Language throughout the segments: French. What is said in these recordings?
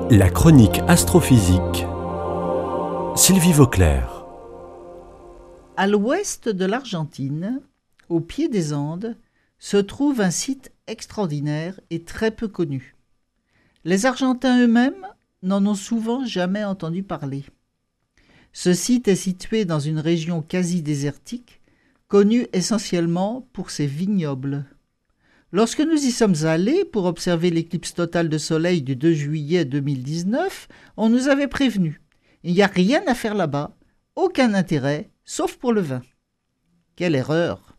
La chronique astrophysique. Sylvie Vauclair. À l'ouest de l'Argentine, au pied des Andes, se trouve un site extraordinaire et très peu connu. Les Argentins eux-mêmes n'en ont souvent jamais entendu parler. Ce site est situé dans une région quasi désertique, connue essentiellement pour ses vignobles. Lorsque nous y sommes allés pour observer l'éclipse totale de soleil du 2 juillet 2019, on nous avait prévenu. Il n'y a rien à faire là-bas, aucun intérêt, sauf pour le vin. Quelle erreur!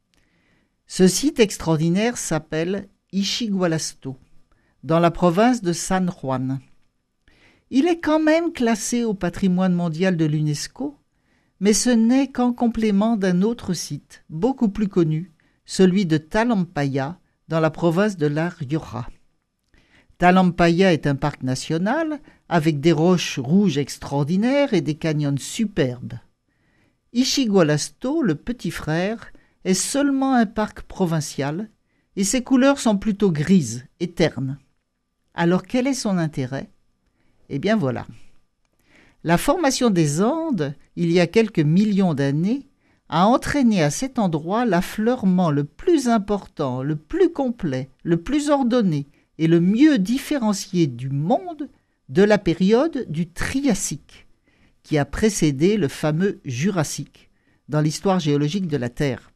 Ce site extraordinaire s'appelle Ischigualasto, dans la province de San Juan. Il est quand même classé au patrimoine mondial de l'UNESCO, mais ce n'est qu'en complément d'un autre site, beaucoup plus connu, celui de Talampaya, dans la province de La Rioja. Talampaya est un parc national avec des roches rouges extraordinaires et des canyons superbes. Ischigualasto, le petit frère, est seulement un parc provincial et ses couleurs sont plutôt grises et ternes. Alors quel est son intérêt ? Eh bien voilà. La formation des Andes, il y a quelques millions d'années, a entraîné à cet endroit l'affleurement le plus important, le plus complet, le plus ordonné et le mieux différencié du monde de la période du Triassique, qui a précédé le fameux Jurassique dans l'histoire géologique de la Terre.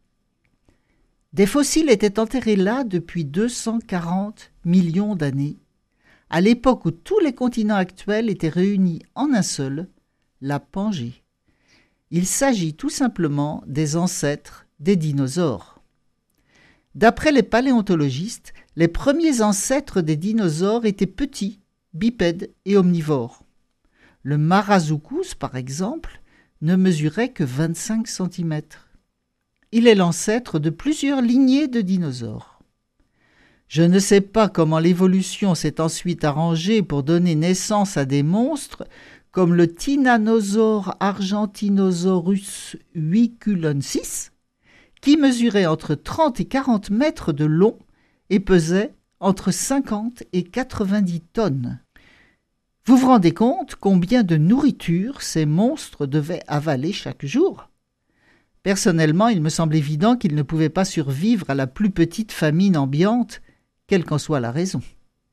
Des fossiles étaient enterrés là depuis 240 millions d'années, à l'époque où tous les continents actuels étaient réunis en un seul, la Pangée. Il s'agit tout simplement des ancêtres des dinosaures. D'après les paléontologistes, les premiers ancêtres des dinosaures étaient petits, bipèdes et omnivores. Le Marasuchus, par exemple, ne mesurait que 25 cm. Il est l'ancêtre de plusieurs lignées de dinosaures. Je ne sais pas comment l'évolution s'est ensuite arrangée pour donner naissance à des monstres comme le Tyrannosaure argentinosaurus huiculensis, qui mesurait entre 30 et 40 mètres de long et pesait entre 50 et 90 tonnes. Vous vous rendez compte combien de nourriture ces monstres devaient avaler chaque jour ? Personnellement, il me semble évident qu'ils ne pouvaient pas survivre à la plus petite famine ambiante, quelle qu'en soit la raison.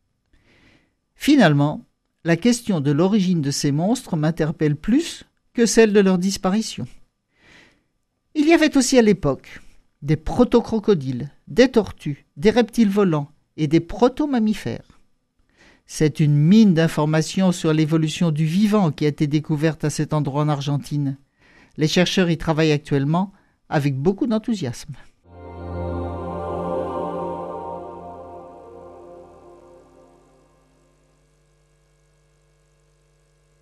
Finalement, la question de l'origine de ces monstres m'interpelle plus que celle de leur disparition. Il y avait aussi à l'époque des proto-crocodiles, des tortues, des reptiles volants et des proto-mammifères. C'est une mine d'informations sur l'évolution du vivant qui a été découverte à cet endroit en Argentine. Les chercheurs y travaillent actuellement avec beaucoup d'enthousiasme.